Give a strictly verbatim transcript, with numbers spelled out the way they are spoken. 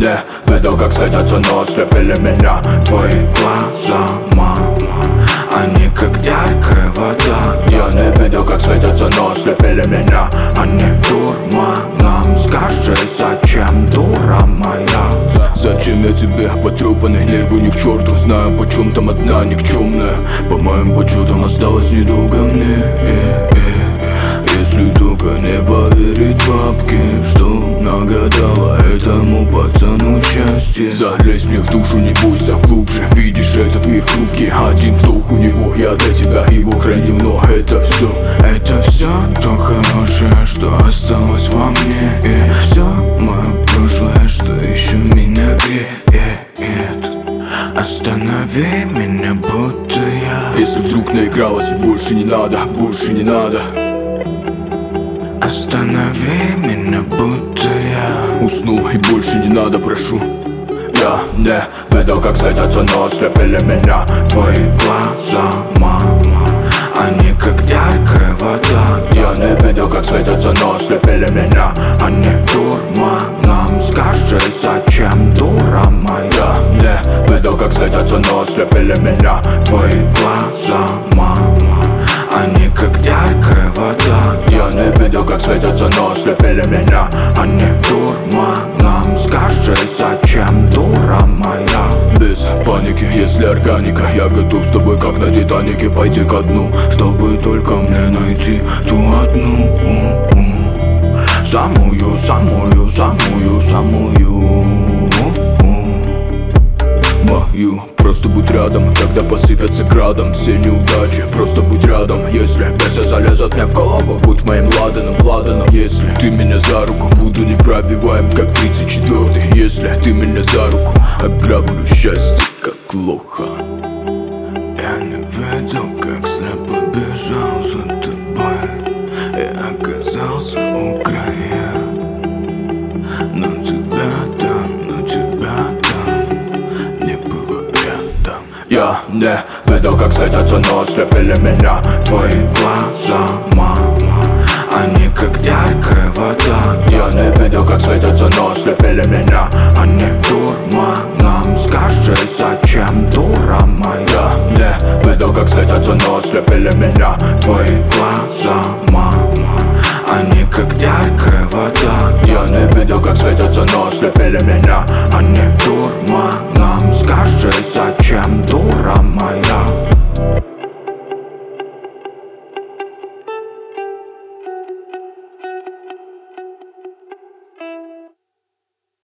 не видел, как светятся, но ослепили меня твои глаза, мама. Они как яркая вода. Я не видел, как светятся, но ослепили меня. Они дурманом. Скажи, зачем, дура моя? Зачем я тебе, потрепанный левый, ни к черту? Знаю, почем там одна никчемная. По моим подсчетам осталось недолго мне э, э. Если только не поверить бабке, что нагадала этому пацану счастье. Залезь мне в душу, не бойся глубже. Видишь, этот мир хрупкий. Один вдох у него, я для тебя его хранил. Но это все, это все то хорошее, что осталось во мне. И все мое прошлое, что еще меня греет. Останови меня, будто я. Если вдруг наигралась, больше не надо, больше не надо. Останови меня, будто я уснул и больше не надо, прошу. Я не видел, как светятся, но ослепили меня твои глаза, мама. Они как яркая вода. Я не видел, как светятся, но ослепили меня. Они дурманом. Скажи, зачем, дура моя? Я не видел, как светятся, но ослепили меня твои глаза, мама. Они как яркая вода. Я не видел, как светятся, но ослепили меня. Они дурманом. Скажи, зачем, дура моя? Без паники, если органика. Я готов с тобой, как на Титанике, пойти ко дну, чтобы только мне найти ту одну. Самую, самую, самую, самую мою. Просто будь рядом, когда посыпятся градом все неудачи. Просто будь рядом, если бесы залезут мне в голову. Будь моим ладаном, ладаном. Если ты меня за руку, буду непробиваем, как тридцать четвёртый. Если ты меня за руку, ограблю счастье, как лоха. Я не видел, как слепо бежал за тобой и оказался у края. Но тебя там, но тебя там не было рядом. Я не видел, как светятся, но ослепили меня твои глаза, мама. Они как яркая вода. Я не видел, как светятся, но ослепили меня. Они дурманом. Скажи, зачем, дура моя? Я не видел, как светятся, но ослепили меня твои глаза, мама. Они как яркая вода. Я не видел, как светятся, но ослепили меня.